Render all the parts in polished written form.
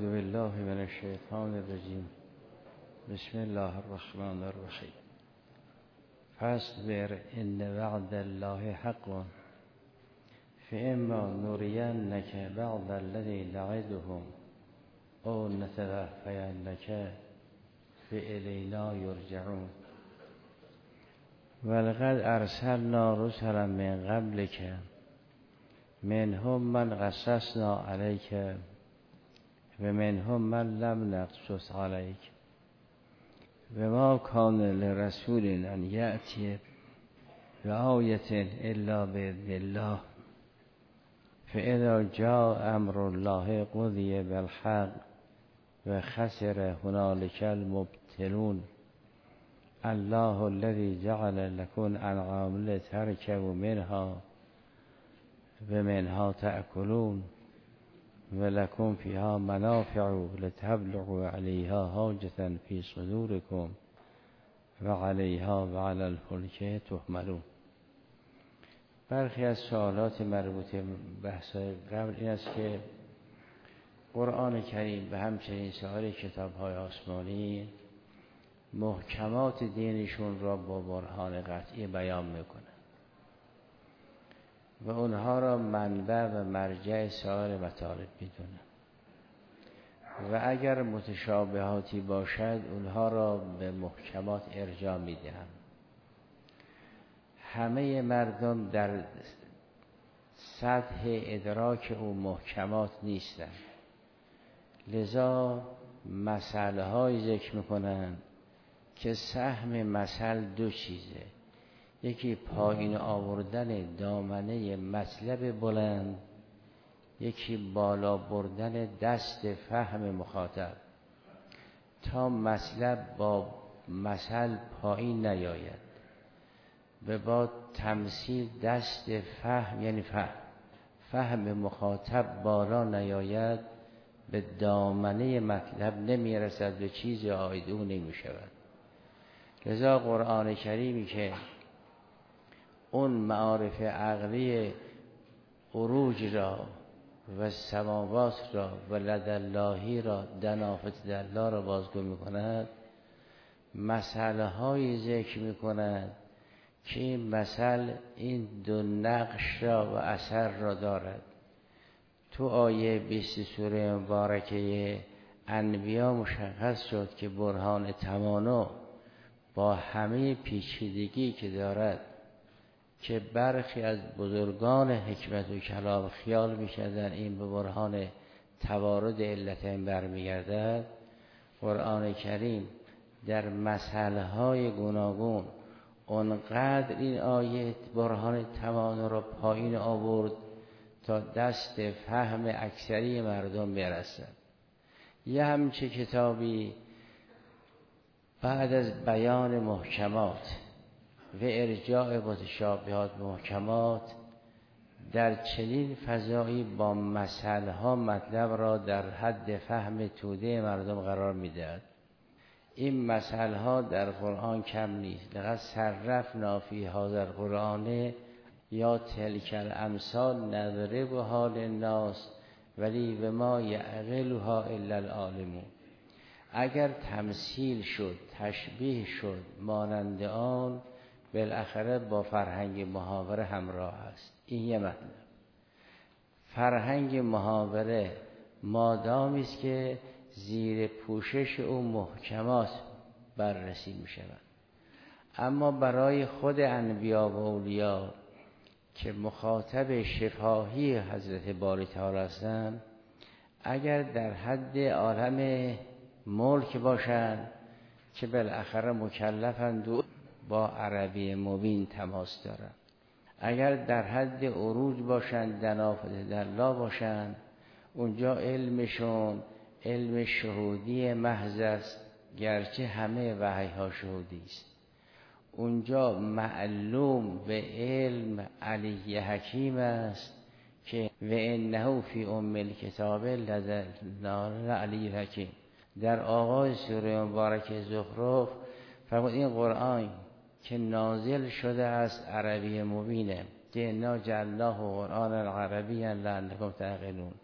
بالله من الشیطان الرجیم. بسم الله الرحمن الرحیم. فاصبر ان وعد الله حق فاما نرینک بعض الذی نعدهم او نتوفینک فالینا یرجعون. ولقد ارسلنا رسلا من قبلک منهم من قصصنا علیک و منهم من لم نقصص علیک و ما کان لرسول ان یأتی بآیة الا باذن الله فاذا جاء امر الله قضی بالحق و خسر هنالک المبطلون. الله الذي جعل لكم انعام لتركبوا منها و منها تأكلون ولكم فيها منافع لتبلغوا عليها حاجة في صدوركم وعليها وعلى الفلك تحملون. برخی از سوالات مربوط به بحث قبل این است که قرآن کریم و همچنین سایر کتاب‌های آسمانی محکمات دینشون را با برهان قطعی بیان میکنه و اونها را منبع و مرجع سایر مطالب میدونن و اگر متشابهاتی باشد اونها را به محکمات ارجاع میدهند. همه مردم در سطح ادراک اون محکمات نیستند، لذا مسئله های ذکر میکنن که سهم مثل دو چیزه: یکی پایین آوردن دامنه مطلب بلند، یکی بالا بردن دست فهم مخاطب تا مطلب با مثل پایین نیاید و با تمثیل دست فهم یعنی فهم مخاطب بالا نیاید، به دامنه مطلب نمیرسد، به چیز آیدو نمیشود. لذا قرآن کریمی که اون معارف عقلی عروج را و سماوات را و لداللهی را دنافت دلا را بازگو می کند، مسئله های ذکر می کند که این مثل این دو نقش را و اثر را دارد. تو آیه 20 سوره مبارکه انبیا مشخص شد که برهان تمانا با همه پیچیدگی که دارد که برخی از بزرگان حکمت و کلام خیال می‌کردند این به برهان توارد علتین برمیگردد، قرآن کریم در مسائل‌های گوناگون اونقدر این آیه برهان تمانا را پایین آورد تا دست فهم اکثری مردم برسد. یه همچه کتابی بعد از بیان محکمات و ارجاع متشابهات محکمات در چنین فضایی با مسئله ها مطلب را در حد فهم توده مردم قرار میدهد. این مسئله ها در قرآن کم نیست. لقد صرفنا فی هذا القرآن یا تلک الامثال نضربها للناس ولی و ما یعقلها الا العالمون. اگر تمثیل شد، تشبیه شد مانند آن، بالاخره با فرهنگ محاوره همراه است. این یه مطلب. فرهنگ محاوره مادامی است که زیر پوشش او محکمات بررسی می شود، اما برای خود انبیا و اولیا که مخاطب شفاهی حضرت باری تعالی هستند، اگر در حد عالم ملک باشند که بالاخره مکلفند و با عربی مبین تماس دارند، اگر در حد عروج باشند، دنافت دلا باشند، اونجا علمشون علم شهودی محض است، گرچه همه وحی ها شهودی است. اونجا معلوم به علم علی حکیم است که و انه فی ام الکتاب لدنا علی حکیم. در آغاز سوره مبارکه زخرف فرمود این قرآن که نازل شده است عربی مبینه، که انا جعلناه قرآنا عربیا لعلکم تعقلون.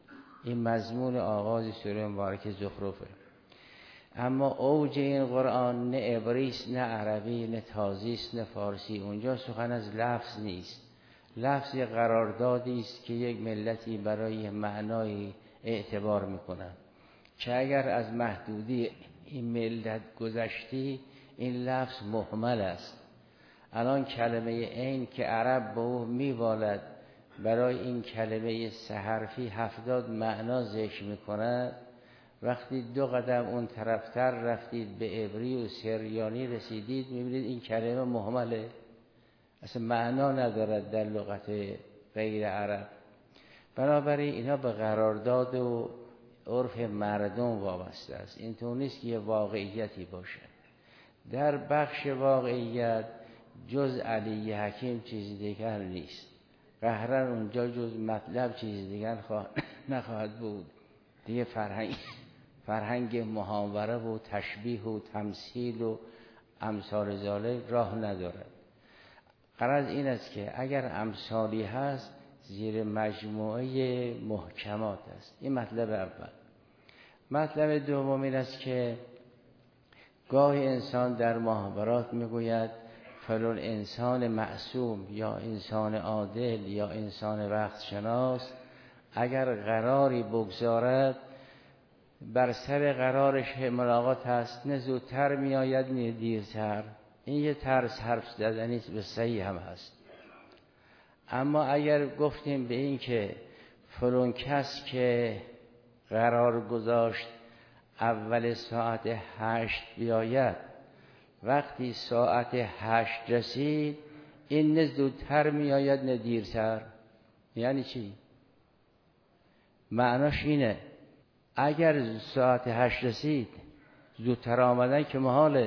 این مضمون آغاز سوره مبارکه زخرفه. اما اوج این قرآن نه عبریست، نه عربی، نه تازیست، نه فارسی. اونجا سخن از لفظ نیست. لفظ یک قراردادی است که یک ملتی برای معنای اعتبار میکنن که اگر از محدودی این ملت گذشتی این لفظ محمل است. الان کلمه عین که عرب به او میوالد، برای این کلمه سه حرفی 70 معنا ذکر میکند. وقتی 2 قدم اون طرفتر رفتید به عبری و سریانی رسیدید میبینید این کلمه مهمله، اصلا معنا ندارد در لغت غیر عرب. بنابراین اینا به قرارداد و عرف مردم وابسته است. اینطور نیست که یه واقعیتی باشه. در بخش واقعیت جز علی حکیم چیز دیگر نیست. قهرن اونجا جز مطلب چیز دیگر نخواهد بود. دیگه فرهنگ محاوره و تشبیه و تمثیل و امثال ذالک راه ندارد. غرض این است که اگر امثالی هست زیر مجموعه محکمات است. این مطلب اول. مطلب دوم این است که گاهی انسان در محاورات میگوید فلان انسان معصوم یا انسان عادل یا انسان وقت شناس اگر قراری بگذارد بر سر قرارش ملاقات هست، نه زودتر میآید نه دیرتر. این یه طرز حرف زدنی است، به صحیح هم هست. اما اگر گفتیم به این که فلان کس که قرار گذاشت اول ساعت 8 بیاید، وقتی ساعت 8 رسید این نه زودتر میآید نه دیرتر. یعنی چی؟ معناش اینه اگر ساعت 8 رسید زودتر آمدن که محاله،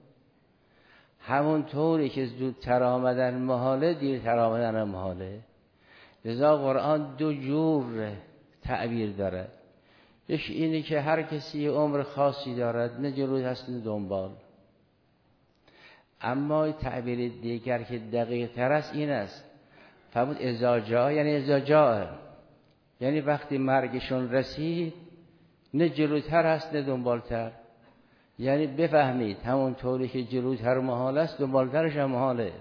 همون طوری که زودتر آمدن محاله دیرتر آمدن محاله. لذا قرآن 2 جور تعبیر داره. یکی اینه که هر کسی عمر خاصی دارد، نه جلو هست نه دنبال. اما تعبیر دیگر که دقیق تر است این است، فرمود اذا جاء، یعنی اذا جاء، یعنی وقتی مرگشون رسید نه جلوتر هست نه دنبالتر. یعنی بفهمید همون طوری که جلوتر محال است دنبالترش هم محاله.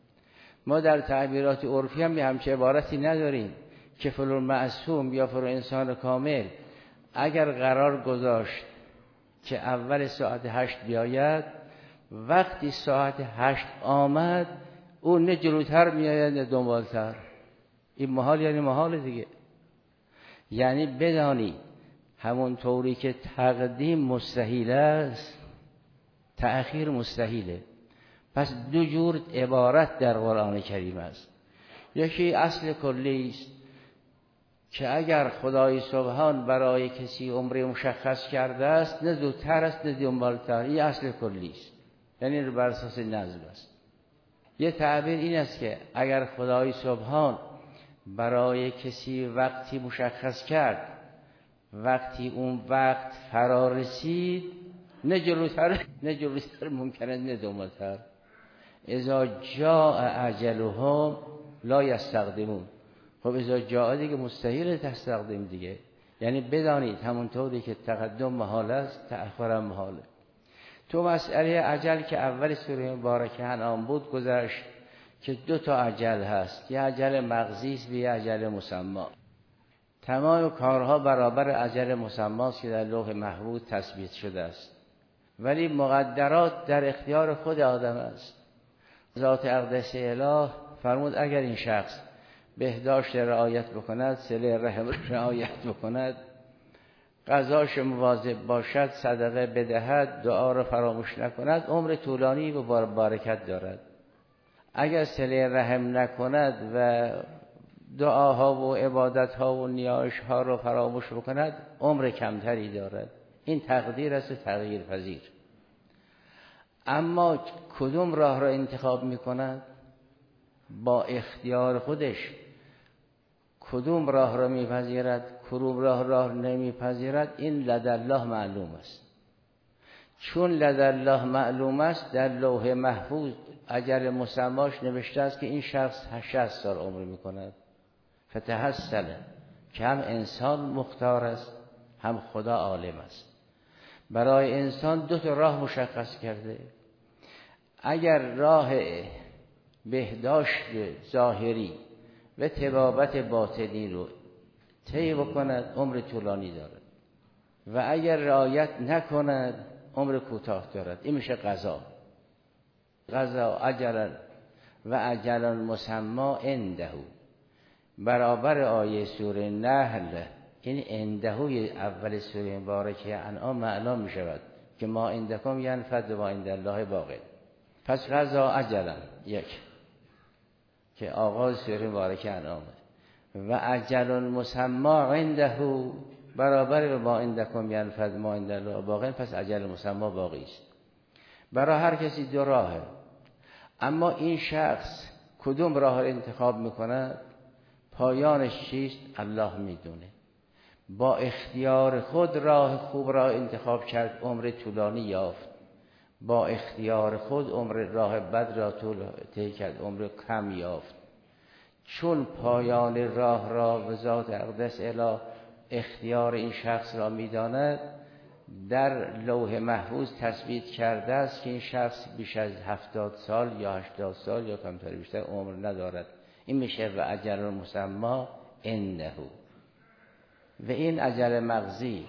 ما در تعبیرات عرفی هم همچه عبارتی نداریم که فلان معصوم یا فلان انسان کامل اگر قرار گذاشت که اول ساعت 8 بیاید، وقتی ساعت 8 آمد اون نه جلوتر میآید نه دنبالتر. این محال یعنی محال دیگه. یعنی بدانی همون طوری که تقدیم مستحیل است تأخیر مستحیله. پس 2 جور عبارت در قرآن کریم است. یکی اصل کلی است که اگر خدای سبحان برای کسی عمر مشخص کرده است نه زودتر است نه دنبالتر. این اصل کلی است، یعنی بر اساس نظم است. یه تعبیر این است که اگر خدای سبحان برای کسی وقتی مشخص کرد، وقتی اون وقت فرا رسید نه جلوتر ممکنه نه دنبالتر. اذا جاء اجلهم لا یستقدمون. خب اذا جاء دیگه مستحیل تستقدم دیگه. یعنی بدانید همونطوری که تقدم محال است تأخر هم محاله. تو مسئله اجل که اول سوره مبارکه انعام بود گذشت که 2 تا اجل هست، یه اجل مغزی است و یه اجل مسمی. تمام کارها برابر اجل مسمی است که در لوح محفوظ تثبیت شده است، ولی مقدرات در اختیار خود آدم است. ذات اقدس اله فرمود اگر این شخص بهداشت رعایت بکند، صله رحم رعایت بکند، غذاش مواظب باشد، صدقه بدهد، دعا را فراموش نکند، عمر طولانی و برکت دارد. اگر صله رحم نکند و دعاها و عبادتها و نیایشها را فراموش بکند عمر کمتری دارد. این تقدیر است، تغییر پذیر. اما کدوم راه را انتخاب میکند؟ با اختیار خودش کدوم راه را میپذیرد، کدوم راه نمیپذیرد، این لدالله معلوم است. چون لدالله معلوم است در لوح محفوظ اجل مسماش نوشته است که این شخص 60 سال عمر میکند. فتحصل که هم انسان مختار است هم خدا عالم است. برای انسان دو تا راه مشخص کرده. اگر راه بهداشت ظاهری و طبابت باطنی رو طی بکند عمر طولانی دارد و اگر رعایت نکند عمر کوتاه دارد. این میشه قضا. قضا اجلا و اجلا مسما عنده، برابر آیه سوره نحل. این اندهوی اول سوره مبارکه انعام معنا می شود که ما عندکم ینفد و ما عند الله باق. پس قضا اجلا یک که آغاز سوره مبارکه انعامه و اجل مسما عنده برابر ما عندکم ینفد ما عند الله باق. پس اجل مسما باقی است. برای هر کسی دو راهه، اما این شخص کدوم راه را انتخاب میکنه پایانش چیست الله میدونه. با اختیار خود راه خوب را انتخاب کرد عمر طولانی یافت، با اختیار خود راه بد را طی کرد عمر کم یافت. چون پایان راه را به ذات اقدس اله اختیار این شخص را میداند، در لوح محفوظ تثبیت کرده است که این شخص بیش از 70 سال یا 80 سال یا کمتر بیشتر عمر ندارد. این میشه و اجل مسما عنده. و این اجل مغزی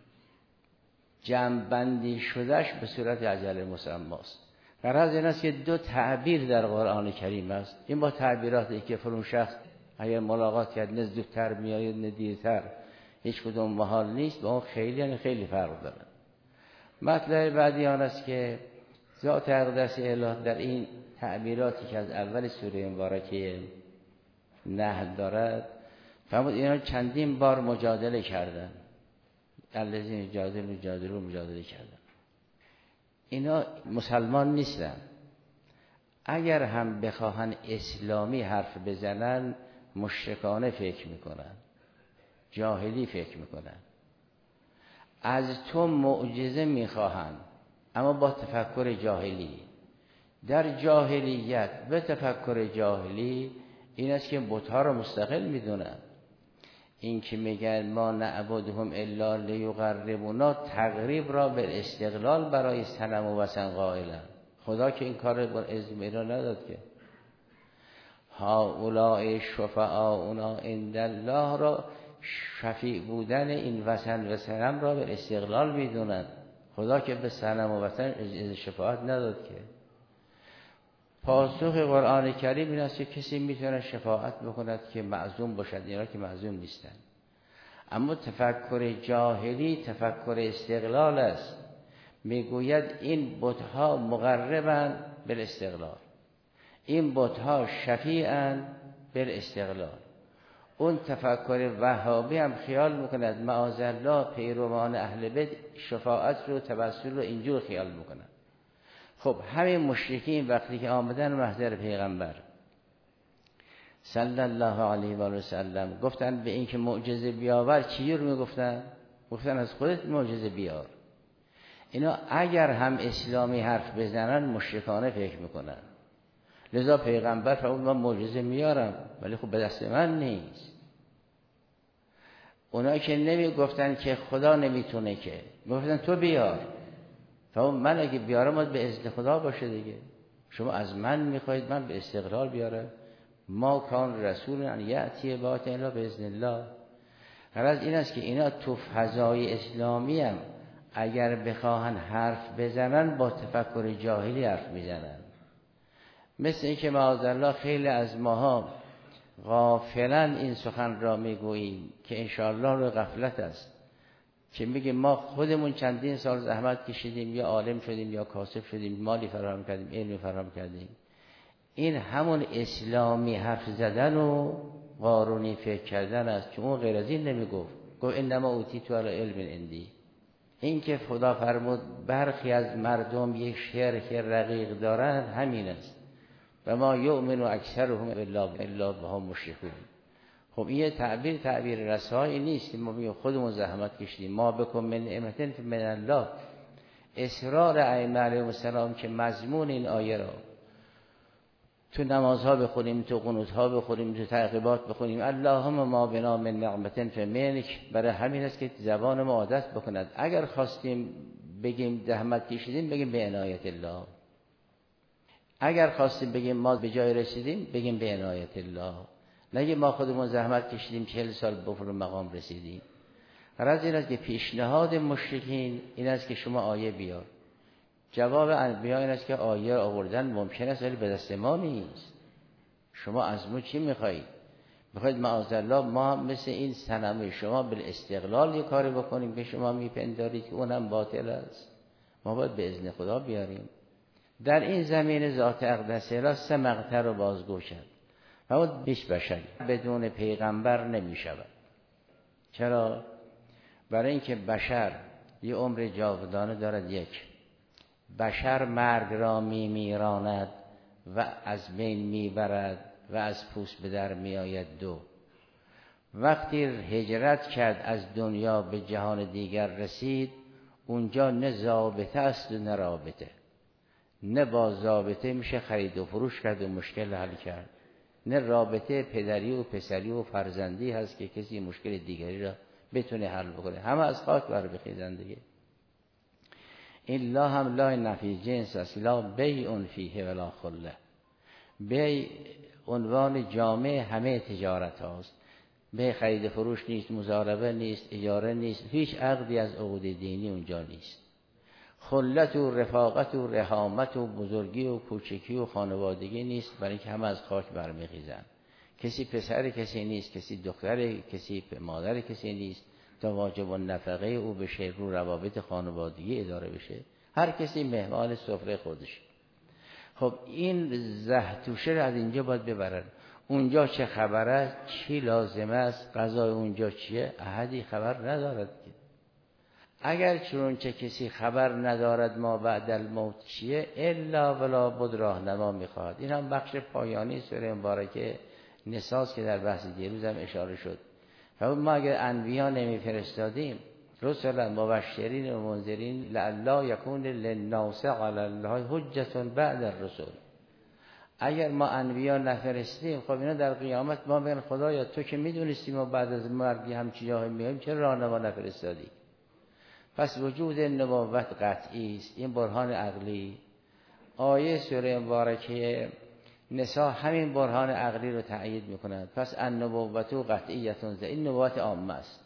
جمع بندی شدهش به صورت اجل مسماست. غرض این است که دو تعبیر در قرآن کریم است. این با تعبیراتی که فلان شخص اگر ملاقات کرد نه زودتر میآید نه دیرتر، هیچ کدوم محال نیست، با اون خیلی فرق داره. مطلب بعدی آن است که ذات اقدس اله در این تعبیراتی که از اول سوره مبارکه نحل دارد فرمود اینا چندین بار مجادله کردن. الذین جادلوا مجادله کردن. اینا مسلمان نیستن. اگر هم بخواهن اسلامی حرف بزنن مشرکانه فکر میکنن، جاهلی فکر میکنن. از تو معجزه میخواهن اما با تفکر جاهلی. در جاهلیت و تفکر جاهلی این است که بت‌ها رو مستقل میدونن. این که میگن ما نعبدهم الا لیقربونا تقریب را به استقلال برای صنم و وثن قائلن. خدا که این کار رو اذن را نداد که هؤلاء شفعاؤنا عند الله را شفیع بودن این وثن و صنم را به استقلال میدونن. خدا که به صنم و وثن اذن شفاعت نداد که. پاسخ قرآن کریم این است که کسی میتونه شفاعت بکند که معصوم باشد، اینا که معصوم نیستن. اما تفکر جاهلی تفکر استقلال است. میگوید این بت‌ها مقربن بالاستقلال، این بت‌ها شفیعن بالاستقلال. اون تفکر وهابی هم خیال میکند معاذالله پیروان اهل بیت شفاعت رو توسل رو اینجور خیال میکنند. خب همین مشرکین وقتی که آمدن محضر پیغمبر صلی الله علیه و سلم گفتن به این که معجزه بیاور، چی رو میگفتن؟ گفتن از خودت معجزه بیار. اینا اگر هم اسلامی حرف بزنن مشرکانه فکر میکنن. لذا پیغمبر فرمود من معجزه میارم ولی خب به دست من نیست. اونا که نمیگفتن که خدا نمیتونه که، میگفتن تو بیار. فرمود من اگه بیارم باید به اذن خدا باشه دیگه. شما از من میخواید من به استقلال بیارم؟ ما کان رسول ان یأتی بآیة الا باذن الله. غرض این است که اینا تو فضای اسلامی هم اگر بخواهن حرف بزنن با تفکر جاهلی حرف میزنن. مثل این که معاذالله خیلی از ماها غافلن این سخن را میگوییم که انشاءالله رو غفلت است، که میگه ما خودمون چندین سال زحمت کشیدیم، یا عالم شدیم یا کاسب شدیم، مالی فراهم کردیم، علمی فراهم کردیم. این همون اسلامی حرف زدن و قارونی فکر کردن است که اون غیر از این نمیگفت. گفت انما اوتیتو علی علم عندی. این که خدا فرمود برخی از مردم یک شرک رقیق دارن همین است. و ما یؤمن اکثرهم الا وهم مشرکون. خب این تعبیر رسایی نیست که ما بگیم خودمون زحمت کشیدیم. ما بکن من نعمت من الله. اصرار ائمه علیهم السلام که مضمون این آیه را تو نمازها بخونیم، تو قنوتها بخونیم، تو تعقیبات بخونیم اللهم ما بنا من نعمت فمنک. برای همین است که زبان ما عادت بکند اگر خواستیم بگیم زحمت کشیدیم بگیم به عنایت الله، اگر خواستیم بگیم ما به جای رسیدیم بگیم به عنایت الله، نگه ما خودمون زحمت کشیدیم 40 سال به فلان مقام رسیدیم. غرض این است که پیشنهاد مشرکین این است که شما آیه بیار. جواب انبیا این است که آیه آوردن ممکن است ولی به دست ما نیست. شما از ما چی میخواهید؟ میخواید معاذالله ما مثل این صنم شما بالاستقلال یه کاری بکنیم که شما میپندارید که اونم باطل است؟ ما باید به اذن خدا بیاریم. در این زمین ذات اقدس را 3 مقطع رو بازگو شد و اون بیش بشری بدون پیغمبر نمیشود. چرا؟ برای اینکه بشر یه عمر جاودانه دارد. 1 بشر مرگ را میراند و از بین میبرد و از پوست به در میآید. 2 وقتی هجرت کرد از دنیا به جهان دیگر رسید، اونجا نه ضابطه است و نه رابطه. نه با ضابطه میشه خرید و فروش کرد و مشکل حل کرد، نه رابطه پدری و پسری و فرزندی هست که کسی مشکل دیگری را بتونه حل بکنه. همه از خاک برمیخیزن دیگه. این لا هم لا نفی جنس است، لا بیع فیه ولا خله. بیع عنوان جامع همه تجارت هاست. بیع خرید فروش نیست، مضاربه نیست، اجاره نیست، هیچ عقدی از عقود دینی اونجا نیست. خلت و رفاقت و رحامت و بزرگی و کوچکی و خانوادگی نیست، برای اینکه همه از خاک برمیخیزن. کسی پسر کسی نیست، کسی دختر کسی مادر کسی نیست تا واجب النفقه او بشه، رو روابط خانوادگی اداره بشه. هر کسی مهمان سفره خودش. خب این زهتوشه رو از اینجا باید ببرن. اونجا چه خبره، چی لازمه است، قضای اونجا چیه، احدی خبر ندارد که. اگر چونچه کسی خبر ندارد ما بعد الموت چیه، الا ولا بد راهنما میخواد. این هم بخش پایانی سوره مبارکه نساست که در بحث دیروز هم اشاره شد. ما اگر انبیا نمیفرستادیم رسلا مبشرین و منذرین لعلا یکون للناس علی الله حجة بعد الرسل. اگر ما انبیا نفرستیم خب اینا در قیامت ما بگن خدایا تو که میدونستی ما بعد از مرگی همچی جاهایی میایم چرا راهنما نفرستادی؟ پس وجود نبوت قطعی است. این برهان عقلی. آیه سوره مبارکه نساء همین برهان عقلی رو تأیید میکند. پس النبوت قطعیتون، این نبوت عامه است.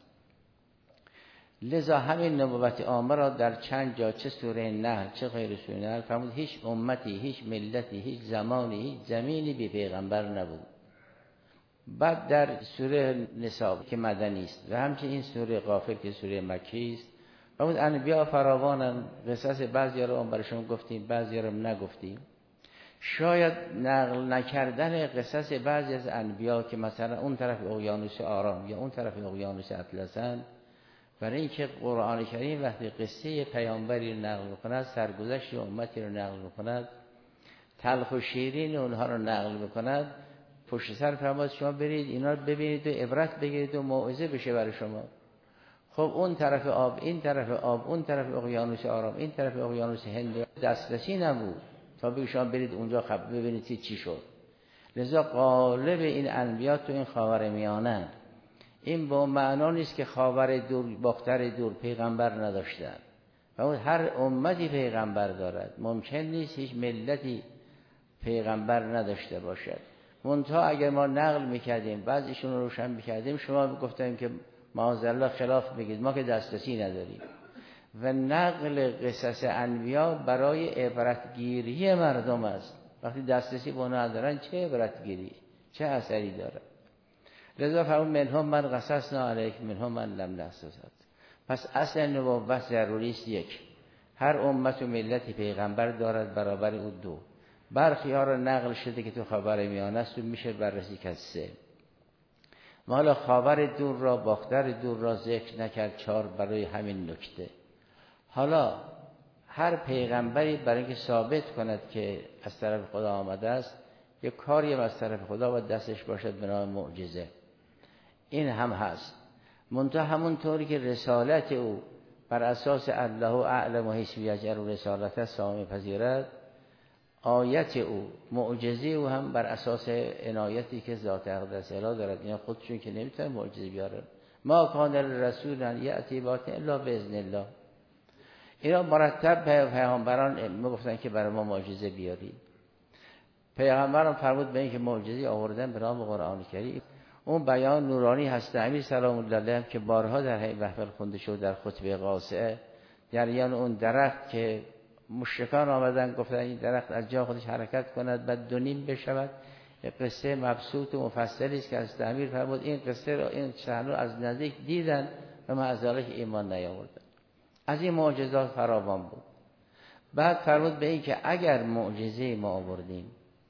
لذا همین نبوت عامه را در چند جا چه سوره نحل چه غیر سوره نحل فرمود هیچ امتی، هیچ ملتی، هیچ زمانی، هیچ زمینی بی پیغمبر نبود. بعد در سوره نساء که مدنی است و همچنین سوره غافر که سوره مکی است فرمود انبیا فراوانن. قصص بعضیا رو برای شما گفتیم، بعضیا رو نگفتیم. شاید نقل نکردن قصص بعضی از انبیا که مثلا اون طرف اقیانوس آرام یا اون طرف اقیانوس اطلسن، برای اینکه قرآن کریم وقتی قصه پیامبری رو نقل می‌کند، سرگذشت امتی رو نقل می‌کند، تلخ و شیرین اونها رو نقل می‌کند، پشت سر فرمود شما برید اینا رو ببینید و عبرت بگیرید و موعظه بشه برای شما. خب اون طرف آب، این طرف آب، اون طرف اقیانوس آرام، این طرف اقیانوس هند دسترسی نبود تا بگید شما برید اونجا ببینید چی شد. لذا غالب این انبیا تو این خاورمیانه. این با معنا نیست که خاور دور باختر دور پیغمبر نداشتن. و هر امتی پیغمبر دارد. ممکن نیست هیچ ملتی پیغمبر نداشته باشد. منتها اگر ما نقل میکردیم بعضیشون رو روشن میکردیم شما گفتیم که معاذالله خلاف بگید، ما که دسترسی نداریم. و نقل قصص انبیا برای عبرتگیری مردم است. وقتی دسترسی به اونها ندارن چه عبرتگیری، چه اثری داره؟ لذا فرمود منهم من قصصنا علیک منهم من لم نقصص. پس اصل نبوت ضروری است. 1 هر امت و ملتی پیغمبر دارد برابر او. 2 برخی ها را نقل شده که تو خبر میانه است و میشه بررسی کرد. 3 ما حالا خاور دور را باختر دور را ذکر نکرد. 4 برای همین نکته. حالا هر پیغمبری برای اینکه ثابت کند که از طرف خدا آمده است یک کاری از طرف خدا و دستش باشد به نام معجزه. این هم هست. منتها همون طوری که رسالت او بر اساس الله اعلم و حیث یجعل رسالت سامه پذیرد، آیت او، معجزه او هم بر اساس عنایتی که ذات اقدس اله دارد. اینا خودشون که نمیتونن معجزه بیارن. ما کان الرسول ان یأتی بآیة الا باذن الله. اینا مرتب پیامبران میگفتن که برای ما معجزه بیارید. پیغمبران فرمود به این که معجزه آوردن به نام قرآن کریم. اون بیان نورانی هست. امیر سلام الله علیه که بارها در هی محفل خونده شد در خطبه قاصعه، جریان اون درخت که مشرکان آمدن گفتن این درخت از جا خودش حرکت کند بعد دو نیم بشود. قصه مبسوط و مفصلی است که از امیر فرمود این قصه را این صحنه از نزدیک دیدن و مع ذلک ایمان نیاوردن. از این معجزات فراوان بود. بعد فرمود به این که اگر معجزه ما آوردیم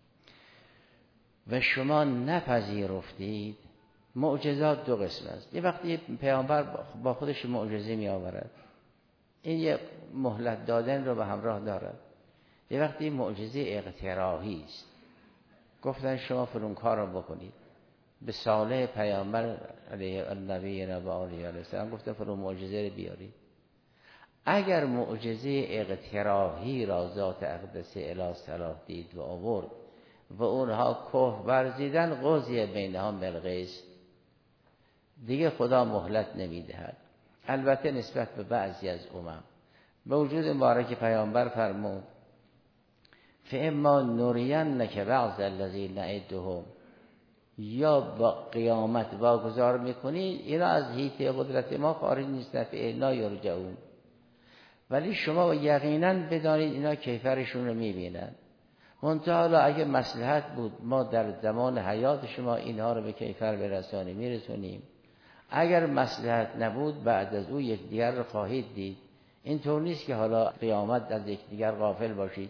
و شما نپذیرفتید، معجزات دو قسم است. یه وقتی پیامبر با خودش معجزه می آورد، این یه مهلت دادن رو به همراه دارد. یه وقتی معجزه اقتراحی است، گفتن شما فلان کار رو بکنید. به صالح پیامبر علیه النبی و آله السلام گفتن فلان معجزه رو بیارید. اگر معجزه اقتراحی را ذات اقدس اله صلاح دید و آورد و اونها کفر ورزیدن، قضیه بینهم بالقسط، دیگه خدا مهلت نمیدهد. البته نسبت به بعضی از به وجود مبارک پیامبر فرمود فاما نرینک بعض الذی نعدهم، یا با قیامت واگذار میکنید اینا از حیطه قدرت ما خارج نیستن، فانا یرجعون، ولی شما یقینا بدانید اینا کیفرشون رو میبینن. منتها حالا اگه مصلحت بود ما در زمان حیات شما اینها رو به کیفر برسانیم میرسونیم، اگر مصلحت نبود بعد از او یکدیگر رو خواهید دید. این طور نیست که حالا قیامت از یکدیگر غافل باشید.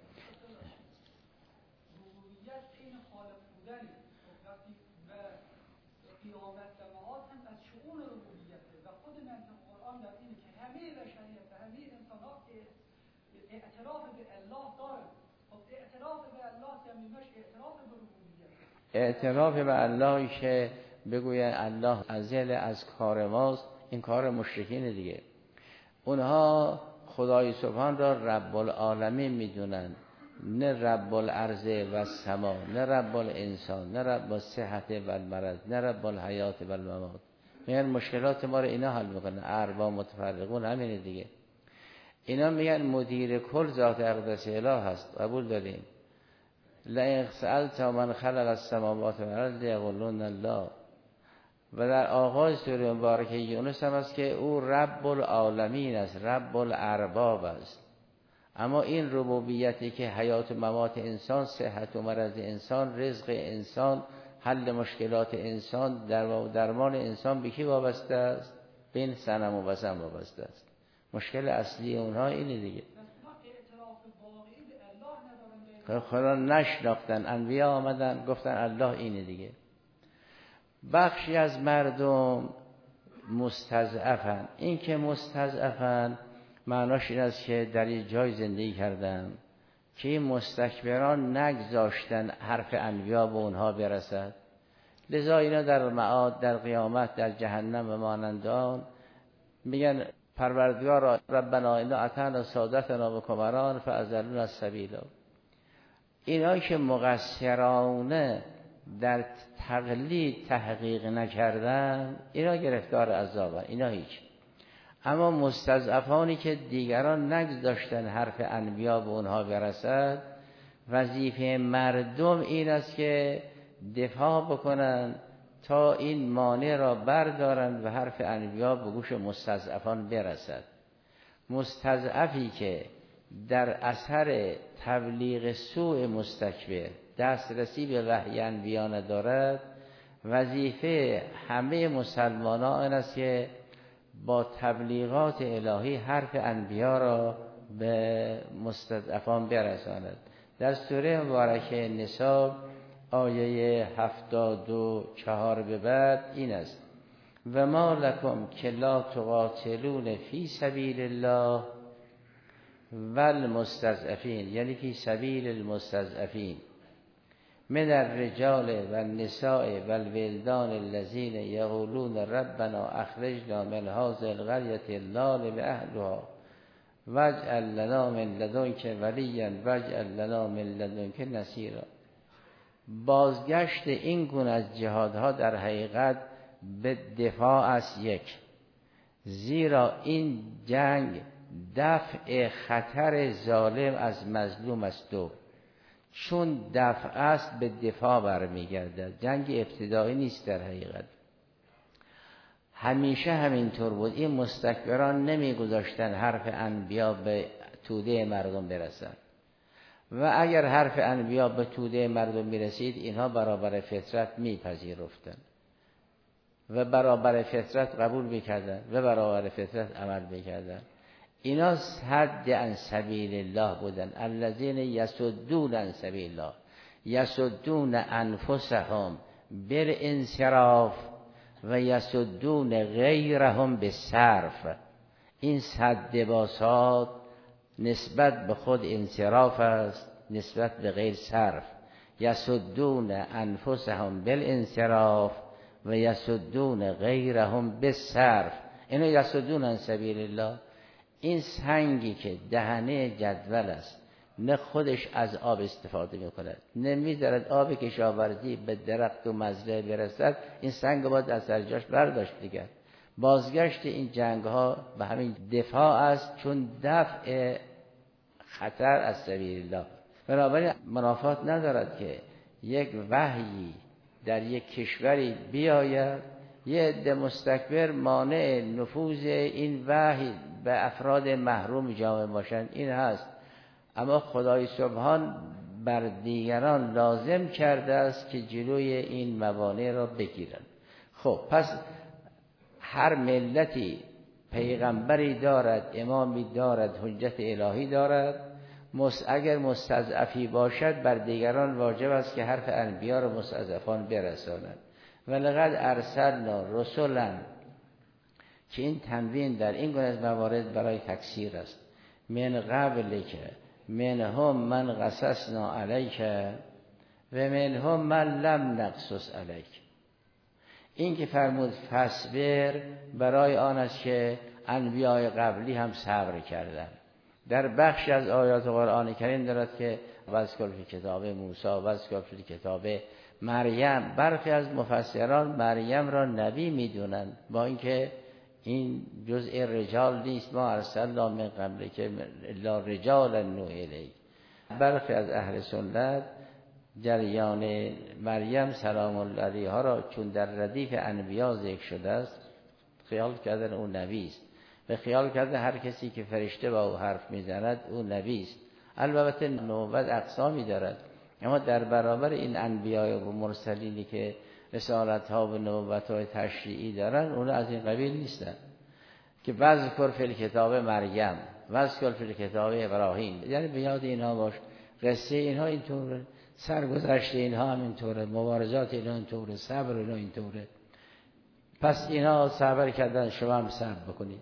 اعتراف به الله که بگوین الله ازل از کار ماست، این کار مشرکین دیگه. اونها خدای سبحان را رب العالمین میدونن، نه رب الارض و السما، نه رب الانسان، نه رب الصحت و المرض، نه رب الحیات و الممات. میگن مشکلات ما رو اینا حل میکنن. ارباب متفرقون همینه دیگه. اینا میگن مدیر کل ذات اقدس اله هست. قبول داریم؟ لئن سألت من خلق السماوات والارض یقولون الله. و در آغاز سوره مبارکه یونس هم است که او رب العالمین است، رب الارباب است. اما این ربوبیتی که حیات و ممات انسان، صحت و مرض انسان، رزق انسان، حل مشکلات انسان، درمان انسان به کی وابسته است؟ به این صنم و وثن وابسته است. مشکل اصلی اونها اینه دیگه. خدا نشناختن، انبیا آمدن گفتن الله اینه دیگه. بخشی از مردم مستضعفن. این که مستضعفن معناش این است که در یک جای زندگی کردن که این مستکبران نگذاشتن حرف انبیا به اونها برسد، لذا اینا در معاد، در قیامت، در جهنم و مانندان میگن پروردگار ربنا اینا اطعنا سادتنا و کبران فاضلونا السبیل. اینا که مقصرانه در تقلید تحقیق نکردن اینا گرفتار عذابن، اینا هیچ. اما مستضعفانی که دیگران نگذاشتن حرف انبیا به اونها برسد، وظیفه مردم این است که دفاع بکنن تا این مانع را بردارن و حرف انبیا به گوش مستضعفان برسد. مستضعفی که در اثر تبلیغ سوء مستکبر دسترسی به وحی انبیا ندارد، وظیفه همه مسلمانان این است که با تبلیغات الهی حرف انبیا را به مستضعفان برساند. در سوره مبارکه نساء آیه 74 به بعد این است: و ما لکم که لا تقاتلون فی سبیل الله والمستضعفین، یعنی فی سبیل المستضعفین من الرجال و النساء و الولدان الذین یقولون ربنا اخرجنا من هذه القرية الظالم اهلها واجعل لنا من لدنک ولیا واجعل لنا من لدنک نصیرا. بازگشت این گونه از جهادها در حقیقت به دفاع است. یک، زیرا این جنگ دفع خطر ظالم از مظلوم است. دو، چون دفع است به دفاع برمیگردد. جنگ ابتدایی نیست در حقیقت. همیشه همینطور بود. این مستکبران نمیگذاشتن حرف انبیا به توده مردم برسن و اگر حرف انبیا به توده مردم میرسید اینها برابر فطرت میپذیرفتن و برابر فطرت قبول میکردن و برابر فطرت عمل میکردن. اینا صد عن سبیل الله بودن. الذین یصدون عن سبیل الله یصدون انفسهم بالانصراف و یصدون غیرهم بالصرف. این صد باسات نسبت به خود انصراف است، نسبت به غیر صرف. یصدون انفسهم بالانصراف و یصدون غیرهم بالصرف. اینا یصدون عن سبیل الله. این سنگی که دهنه جدول است، نه خودش از آب استفاده میکند، نه میذارد آب کشاورزی به درخت و مزرعه برسد، این سنگ رو باید از سر جاش برداشت دیگر. بازگشت این جنگ ها به همین دفاع است، چون دفع خطر از سبیل الله. بنابراین منافات ندارد که یک وحیی در یک کشوری بیاید، یه عده مستکبر مانع نفوذ این وحی به افراد محروم جامعه باشند. این هست. اما خدای سبحان بر دیگران لازم کرده است که جلوی این موانع را بگیرند. خب پس هر ملتی پیغمبری دارد، امامی دارد، حجت الهی دارد. اگر مستضعفی باشد بر دیگران واجب است که حرف انبیا را مستضعفان برسانند. ولقد ارسلنا رسلا، که این تنوین در این گونه از موارد برای تکثیر است. من قبل که منهم من قصصنا علیک و منهم من لم نقصص علیک. این که فرمود فصبر برای آن است که انبیاء قبلی هم صبر کردند. در بخش از آیات قرآن کریم دارد که واذکر فی کتاب موسی واذکر فی کتاب مریم. برخی از مفسران مریم را نبی میدونند، با اینکه این جزء رجال نیست. ما ارسلنا من قبل که الا رجالا نوحی الیه. برخی از اهل سنت جریان مریم سلام الله علیها را چون در ردیف انبیا ذکر شده است خیال کردن اون نبی است و خیال کرده هر کسی که فرشته با او حرف میزند اون نبی است. البته نبوت اقسامی دارد، اما در برابر این انبیاء و مرسلینی که رسالت ها و نبوت های تشریعی دارن، اون از این قبیل نیستن. که واذکر فی الکتاب مریم واذکر فی الکتاب ابراهیم، یعنی به یاد اینها باش. قصه اینها اینطوره، سرگذشت اینها هم اینطوره، مبارزات اینها اینطوره، صبر اینها اینطوره. پس اینها صبر کردن، شما هم صبر بکنید.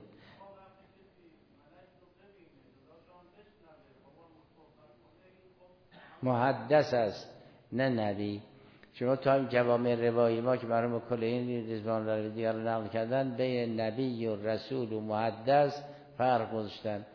محدث است نه نبی. شما تا این جوامع روایی ما که مرحوم کلینی رضوان الله دیگر نقل کردن بین نبی و رسول و محدث فرق گذاشتن.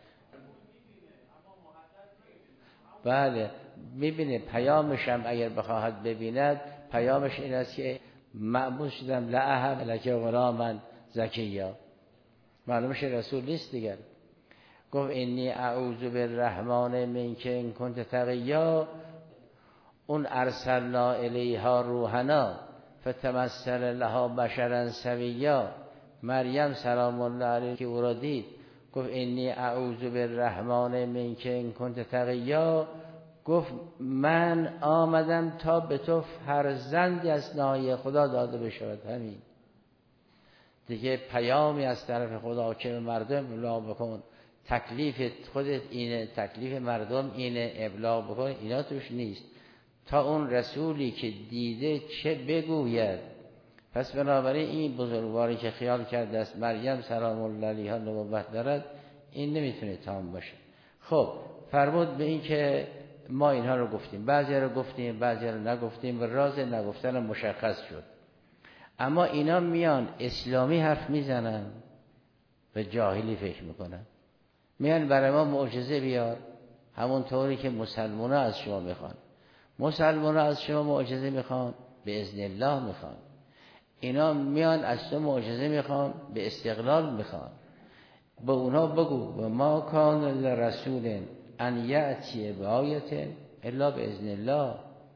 بله میبینه پیامش هم اگر بخواهد ببیند، پیامش این است که معبود شدم لأهب لک غلاما زکیا. معلومش رسول نیست دیگر. گفت انی اعوذ بالرحمن منک ان کنت تقیا. اون ارسلنا الیها روحنا فتمثل لها بشرا سویا. مریم سلام الله علیها که او را دید گفت انی اعوذ بالرحمن منک ان کنت تقیا. گفت من آمدم تا به تو فرزندی از ناحیه خدا داده بشود. همین دیگه پیامی از طرف خدا که مردم ابلاغ بکن. تکلیف خودت اینه، تکلیف مردم اینه، ابلاغ بکن. اینا توش نیست. تا اون رسولی که دیده چه بگوید. پس بنابراین این بزرگواری که خیال کرده است مریم سلام الله علیها نبوت دارد، این نمیتونه تمام باشه. خب فرمود به این که ما اینها رو گفتیم، بعضی رو گفتیم بعضی رو نگفتیم و راز نگفتن مشخص شد. اما اینا میان اسلامی حرف میزنن و جاهلی فکر میکنن. میان برای ما معجزه بیار، همون طوری که مسلمان از شما میخوان. مسلمان از شما معجزه میخوان، به اذن الله میخوان. اینا میان از تو معجزه میخوان، به استقلال میخوان. با اونا بگو و ما کان لرسول ان یأتی بآیة الا باذن الله.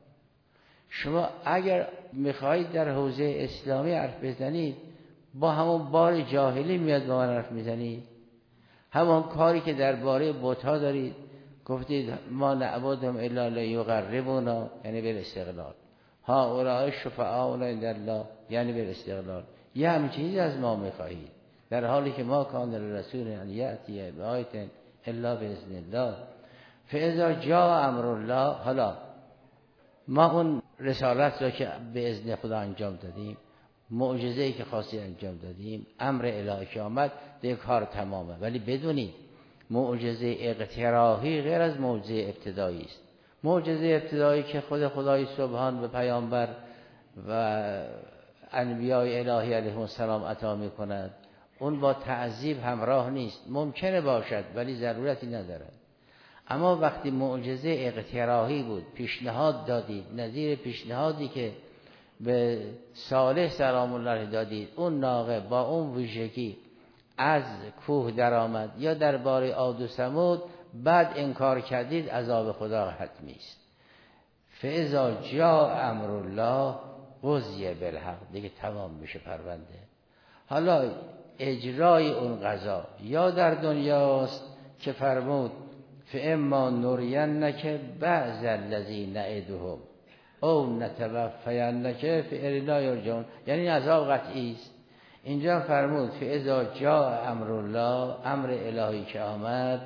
شما اگر میخواهید در حوزه اسلامی حرف بزنید، با همون بار جاهلی میاد با من حرف میزنید. همون کاری که درباره بت‌ها دارید، گفتید ما نعبدهم الا لیقربونا، یعنی بالاستقلال. ها اولئک شفعاؤنا عند الله، یعنی بالاستقلال. یه همین چیزی از ما میخواهید، در حالی که ما کان للرسول ان یأتی بآیة الا باذن الله. فاذا جاء امر الله، حالا ما اون رسالت را که به اذن خدا انجام دادیم، معجزه‌ای که خاصی انجام دادیم، امر الهی که آمد، دیگه کار تمامه. ولی بدونید معجزه اقتراحی غیر از معجزه ابتدایی است. معجزه ابتدایی که خود خدای سبحان به پیامبر و انبیای الهی علیهم السلام عطا می‌کند، اون با تعذیب همراه نیست. ممکنه باشد ولی ضرورتی ندارد. اما وقتی معجزه اقتراحی بود، پیشنهاد دادید، نظیر پیشنهادی که به صالح سلام الله دادید، اون ناقه با اون ویژگی از کوه در آمد، یا درباره عاد و ثمود بعد انکار کردید، عذاب خدا حتمی است. فاذا جاء امر الله قضی بالحق، دیگه تمام میشه پرونده. حالا اجرای اون قضا یا در دنیاست که فرمود فاما نرینک بعض الذی نعدهم او نتوفینک فالینا یرجعون، یعنی عذاب قطعی است. اینجا فرمود فاذا جاء امر الله، امر الهی که آمد،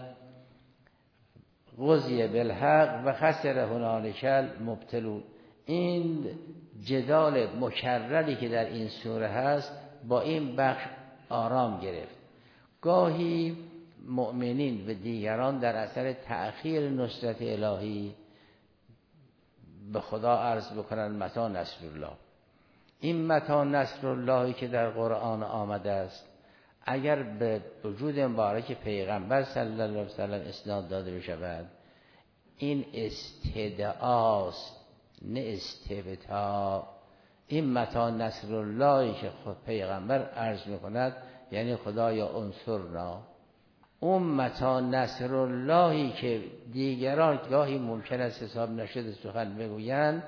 قضی بالحق و خسر هنالک المبطلون. این جدال مکرری که در این سوره هست با این بخش آرام گرفت. گاهی مؤمنین و دیگران در اثر تأخیر نصرت الهی به خدا عرض بکنن متی نصر الله. این متی نصر اللهی که در قرآن آمده است، اگر به وجود مبارک پیغمبر صلی الله علیه و سلم اسناد داده بشود، این استدعاست نه استبطاء. این متی نصر اللهی که خود پیغمبر عرض میکند یعنی خدایا انصرنا. اون متی نصر اللهی که دیگران گاهی ممکن است حساب نشده سخن بگویند،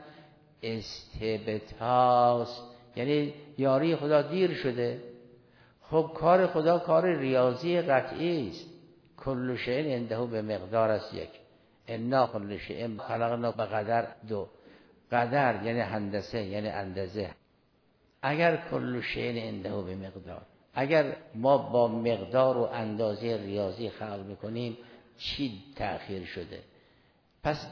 استبطاست، یعنی یاری خدا دیر شده. خب کار خدا کار ریاضی قطعی است. کل شیء عنده به مقدار است. یک انا کل شیء خلقنا بقدر. دو قدر یعنی هندسه، یعنی اندازه. اگر کل شیء عنده به مقدار، اگر ما با مقدار و اندازه ریاضی خلق میکنیم، چی تأخیر شده؟ پس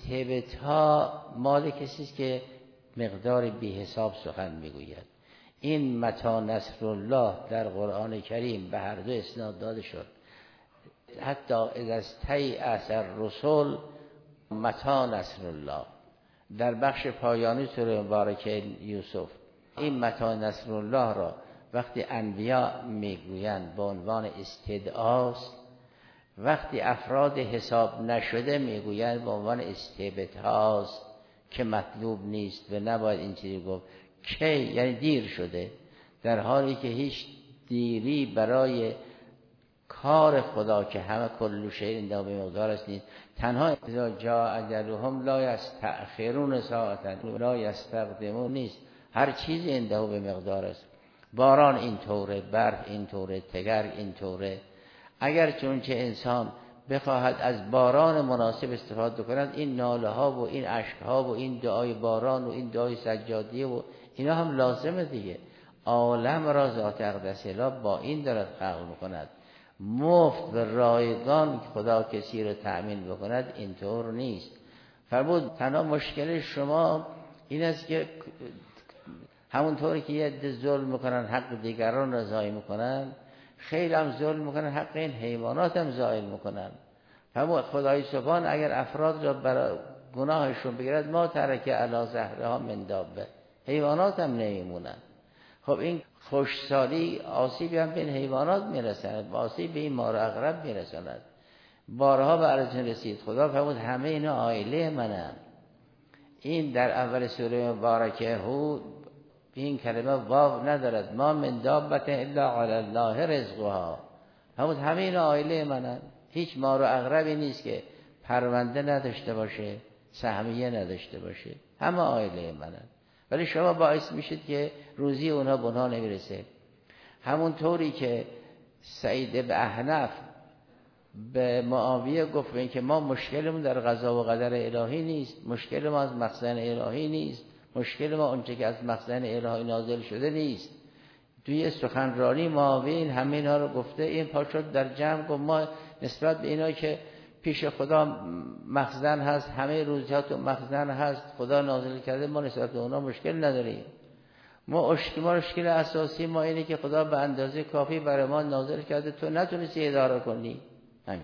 استبطاء مال کسی است که مقدار بی حساب سخن میگوید. این متی نصر الله در قرآن کریم به هر دو اسناد داده شد. حتی اذا استیأس الرسل متی نصر الله، در بخش پایانی سوره مبارکه یوسف، این متی نصر الله را وقتی انبیا میگویند به عنوان استدعاست، وقتی افراد حساب نشده میگویند به عنوان استبطاست که مطلوب نیست و نباید این چیزی گفت. کی؟ یعنی دیر شده، در حالی که هیچ دیری برای کار خدا که همه کل شیء عنده به مقدار است نیست. تنها اذا جاء اجلهم لا یستأخرون ساعة لا یستقدمون نیست. هر چیزی عنده به مقدار است. باران اینطوره، برف اینطوره، تگرگ اینطوره. اگر چونچه انسان بخواهد از باران مناسب استفاده کند، این ناله ها و این اشک ها و این دعای باران و این دعای سجادیه و اینا هم لازمه دیگه. عالم را ذات اقدس اله با این دارد خلق میکند. مفت و رایگان خدا کسی رو تأمین بکند اینطور نیست. فرمود تنها مشکل شما این است که همونطوری که یه عده ظلم میکنن حق دیگران را ضایع میکنن، خیلی هم ظلم میکنن حق این حیوانات هم ضایع میکنن. فرمود خدای سبحان اگر افراد را برای گناهشون بگیرد، ما ترک علی ظهرها من دابه، حیوانات هم نمیمونن. خب این خشکسالی آسیبی هم به حیوانات میرساند، آسیب به این مار و عقرب میرساند. بارها به عرضتون رسید خدا فرمود همه اینا عائله منن. این در اول سوره مبارکه هود این کلمه واو ندارد، ما من دابت الا علی الله رزقها. همه اینا عائله منن. هیچ مار و عقربی نیست که پرونده نداشته باشه، سهمیه نداشته باشه، همه عائله منن. ولی شما باعث میشید که روزی اونها به اونها نمیرسه. همون طوری که سعید به احنف به معاویه گفت این که ما مشکلمون در قضا و قدر الهی نیست، مشکل ما از مخزن الهی نیست، مشکل ما اونچه که از مخزن الهی نازل شده نیست. توی سخنرانی معاویه این همه اینا رو گفته. این پاشد در جمع گفت ما نسبت به اینا که پیش خدا مخزن هست، همه روزیات و مخزن هست، خدا نازل کرده، ما نسبت به اونا مشکل نداریم. ما مشکل اساسی ما اینه که خدا به اندازه کافی برای ما نازل کرده، تو نتونستی اداره کنی. همین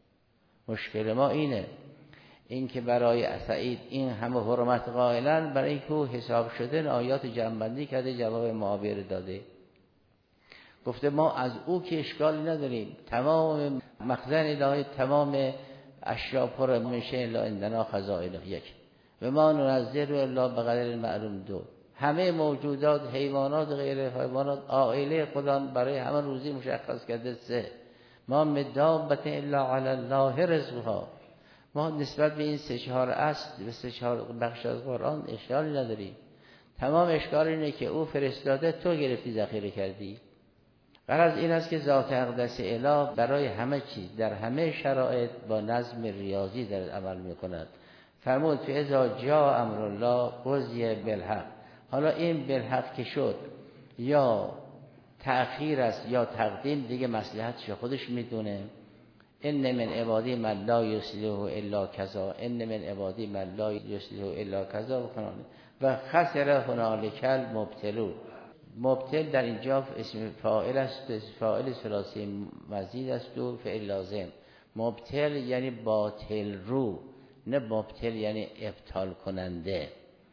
مشکل ما اینه. این که برای سعید این همه حرمت قائلن، برای اینکه حساب شده آیات جمع‌بندی کرده، جواب معاویه رو داده. گفته ما از او که اشکالی نداریم، تمام مخزن الهی، تمام اشیاء پر میشه الا عندنا خزائن یک و ما ننزل الا بقدر معلوم. دو همه موجودات، حیوانات غیر حیوانات، عائله خدا برای همه روزی مشخص کرده. سه ما مدابت الا علی الله رزقها. ما نسبت به این سه چهار اصل و سه چهار بخش از قرآن اشکالی نداریم. تمام اشکال اینه که او فرستاده، تو گرفتی ذخیره کردی. غرض این است که ذات اقدس اله برای همه چیز در همه شرایط با نظم ریاضی در عمل میکند. فرمود فاذا جاء امر الله قضی بالحق. حالا این بالحق که شد، یا تأخیر است یا تقدیم، دیگه مصلحتش خودش میدونه. ان من عبادی من لا یصلح الا کذا، ان من عبادی من لا یصلح الا کذا و خسر هنالک المبتلون. مبتل در اینجا اسم فاعل است، فاعل ثلاثی مزید است و فعل لازم. مبتل یعنی باطل رو، نه مبتل یعنی ابطال کننده.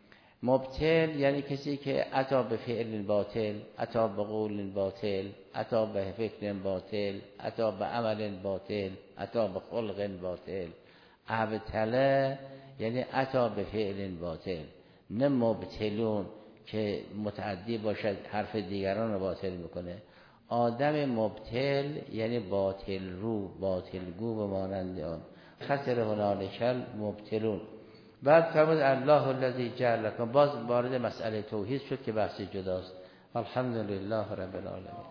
مبتل یعنی کسی که عطا به فعل باطل، عطا به قول باطل، عطا به فکر باطل، عطا به عمل باطل، عطا به خلق باطل. ابتله یعنی عطا به فعل باطل، نه مبتلون که متعدی باشد حرف دیگران رو باطل میکنه. آدم مبتل یعنی باطل رو، باطل گو و مانند آن. خسر هنالک المبتلون. بعد فرمود الله الذی جعل لكم، باز وارد مسئله توحید شد که بحث جداست. الحمدلله رب العالمین.